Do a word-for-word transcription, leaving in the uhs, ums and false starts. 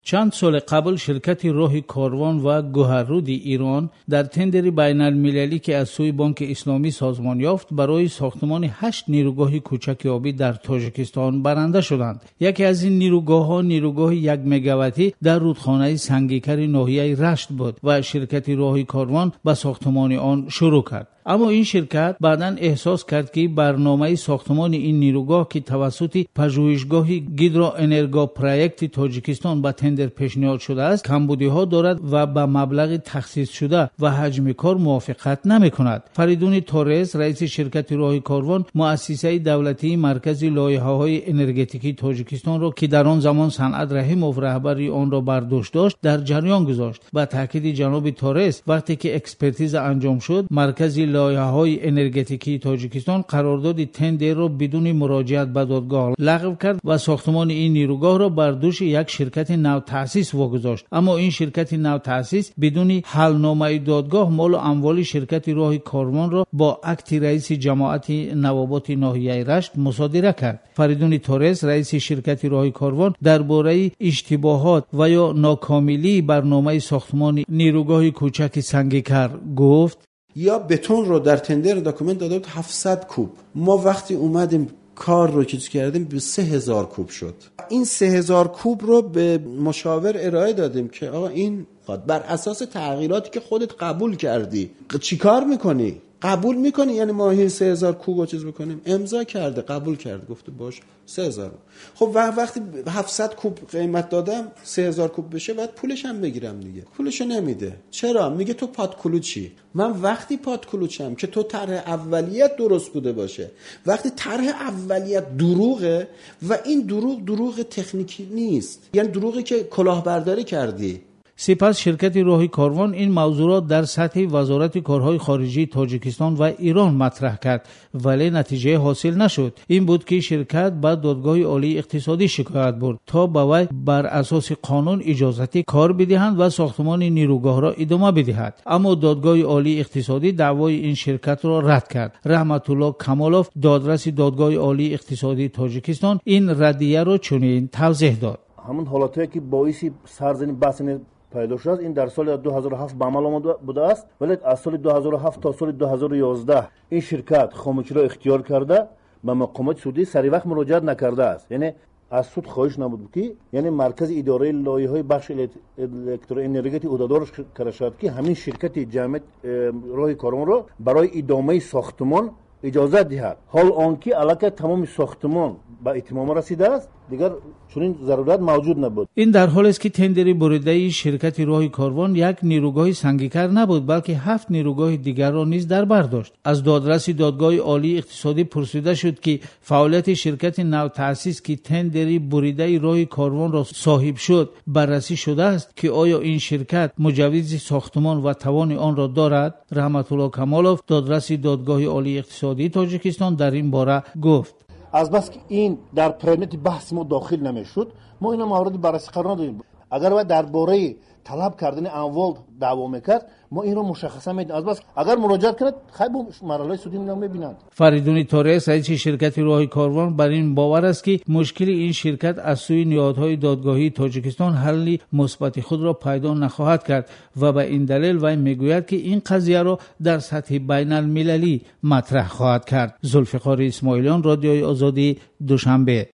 چند سال قبل شرکت راه کاروان و گوهررود ایران در تندری بین المللی که از سوی بانک اسلامی سازمان یافت برای ساختمان هشت نیروگاه کوچک آبی در تاجیکستان برنده شدند. یکی از این نیروگاه‌ها نیروگاه یک مگاوتی در رودخانه سنگیکر ناحیه رشت بود و شرکت راه کاروان به ساختمان آن شروع کرد. اما این شرکت بعداً احساس کرد که برنامه ساختمان این نیروگاه که توسط پژوهشگاه گیدرو انرگو پروژکت تاجیکستان به تندر پیشنهاد شده است کمبودی‌ها دارد و به مبلغ تخصیص شده و حجم کار موافقت نمی‌کند. فریدون تورس رئیس شرکت راه کاروان مؤسسه دولتی مرکز لایحه‌های انرژتیکی تاجیکستان را که در آن زمان صنعت رحیموف رهبری آن را بر دوش داشت در جریان گذاشت. با تاکید جناب تورس وقتی که اکسپرتیز انجام شد مرکز لایحه‌های انرژتیکی تاجیکستان قرارداد تندر را بدون مراجعت به دادگاه لغو کرد و ساختمان این نیروگاه را بر دوش یک شرکت نو تأسیس واگذاشت. اما این شرکت نو تأسیس بدون حلنامه دادگاه مال و اموال شرکت راه کاروان را با اکت رئیس جماعت نوابات ناحیه رشت مصادره کرد. فریدون تورس رئیس شرکت راه کاروان درباره اشتباهات و یا ناکاملی برنامه ساختمان نیروگاه کوچک سنگیکر گفت: یا بتون رو در تندر داکومنت داده بود هفتصد کوب، ما وقتی اومدیم کار رو چیز کردیم به سه هزار کوب شد. این سه هزار کوب رو به مشاور ارائه دادیم که آقا این بر اساس تغییراتی که خودت قبول کردی چی کار میکنی؟ قبول میکنی یعنی ما این سه هزار کوب رو چیز میکنیم؟ امضا کرده، قبول کرده، گفته باش سه هزار. خب وقتی هفتصد کوب قیمت دادم سه هزار کوب بشه بعد پولش هم بگیرم دیگه. پولشو نمیده. چرا؟ میگه تو پاتکلوچی. من وقتی پاتکلوچم که تو طرح اولیت درست بوده باشه. وقتی طرح اولیت دروغه و این دروغ دروغ تکنیکی نیست، یعنی دروغی که کلاهبرداری کردی. سپس شرکت راه کاروان این موضوعات در سطح وزارت کارهای خارجی تاجیکستان و ایران مطرح کرد ولی نتیجه حاصل نشد. این بود که شرکت به دادگاه عالی اقتصادی شکایت برد تا به وی بر اساس قانون اجازت کار بدهند و ساختمان نیروگاه را ادامه بدهد. اما دادگاه عالی اقتصادی دعوای این شرکت را رد کرد. رحمت الله کمالوف دادرس دادگاه عالی اقتصادی تاجیکستان این ردیه را چنین توضیح داد: همون حالتی که باعث سرزنی بحث پیدا شد این در سال دو هزار و هفت به عمل آمده بوده است، ولی از سال دو هزار و هفت تا سال دو هزار و یازده این شرکت خاموشی را اختیار کرده به مقامات سودی سری وقت مراجعت نکرده است. یعنی از سود خواهش نبود که یعنی مرکز اداره لایحه‌های بخش الکتروانرژی عهده‌دارش کرده شد که همین شرکت جامع راه کاروان را برای ادامه ساختمان اجازه دهد. حال آنکه علاقه تمام ساختمان به اتمام رسیده است دیگر چنین ضرورت موجود نبود. این در حالی است که تندر بریده شرکت راه کاروان یک نیروگاه سنگیکر نبود بلکه هفت نیروگاه دیگر را نیز در بر داشت. از دادرس دادگاه عالی اقتصادی پرسیده شد که فعالیت شرکت نو تأسیس که تندر بریده راه کاروان را صاحب شد بررسی شده است که آیا این شرکت مجوز ساختمان و توان آن را دارد؟ رحمت الله کمالوف دادرس دادگاه عالی اقتصادی تاجیکستان در این باره گفت: از بس که این در پرمیت بحث ما داخل نمیشد ما این مورد بررسی قرار ندادیم. اگر و درباره طلب کردن اموال دعوا میکرد ما این رو مشخصا میدیم. از بس اگر مراجعت کنه خیلی مرحله سودی میبینند. فریدون تورس رئیس شرکت راه کاروان بر این باور است که مشکل این شرکت از سوی نهادهای دادگاهی تاجیکستان حل مثبت خود را پیدا نخواهد کرد و به این دلیل وی میگوید که این قضیه را در سطح بین المللی مطرح خواهد کرد. ذوالفقار اسماعیلیان، رادیوی آزادی، دوشنبه.